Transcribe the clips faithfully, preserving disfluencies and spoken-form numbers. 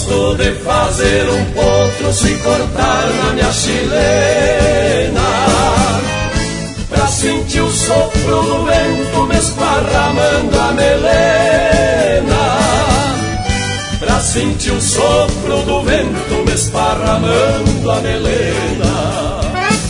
Gosto de fazer um potro se cortar na minha chilena, pra sentir o sopro do vento me esparramando a melena, pra sentir o sopro do vento me esparramando a melena.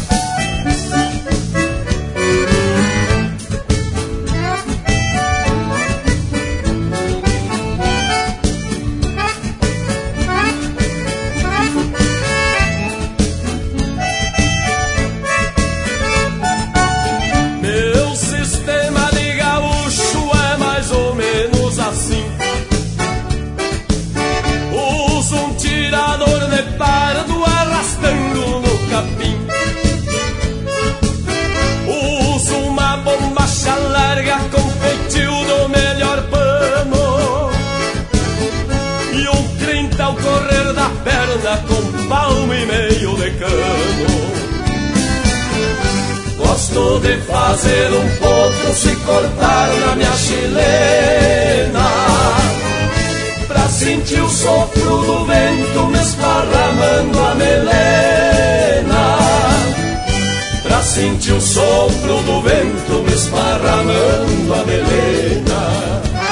Com feitio do melhor pano e um trinta ao correr da perna com palmo e meio de cano. Gosto de fazer um potro se cortar na minha chilena, pra sentir o sopro do vento me esparramando a melena, pra sentir o sopro do vento me esparramando a melena.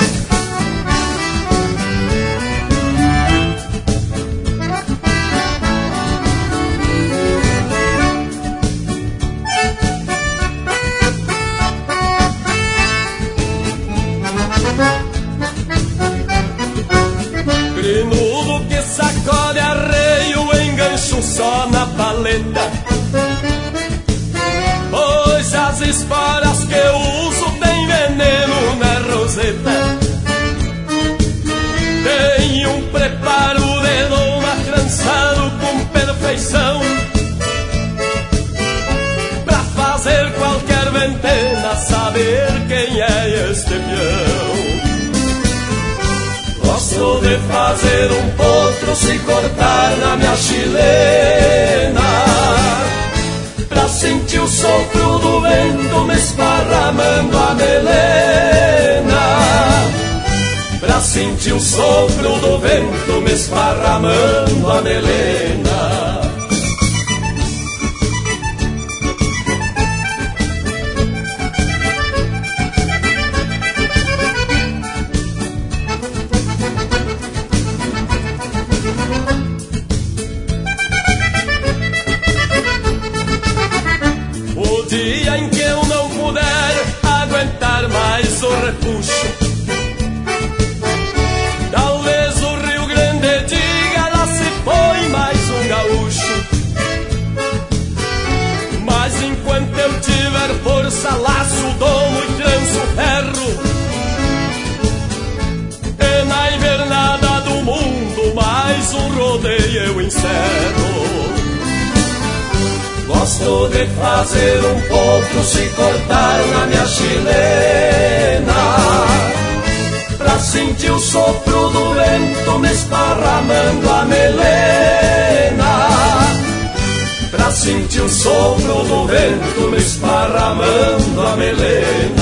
Grinudo que sacode arreio, engancho só na paleta, pois as esporas que eu uso tem veneno na roseta. Tem um preparo de loma trançado com perfeição, pra fazer qualquer ventena saber quem é este peão. Gosto de fazer um potro se cortar na minha chilena, pra sentir o sopro do vento me esparramando a melena, pra sentir o sopro do vento me esparramando a melena. O dia em que eu não puder aguentar mais o repuxo, talvez o Rio Grande diga, lá se foi mais um gaúcho. Mas enquanto eu tiver força, laço, domo e tranço ferro, e na invernada do mundo mais um rodeio eu encerro. Gosto de fazer um potro se cortar na minha chilena, pra sentir o sopro do vento me esparramando a melena, pra sentir o sopro do vento me esparramando a melena.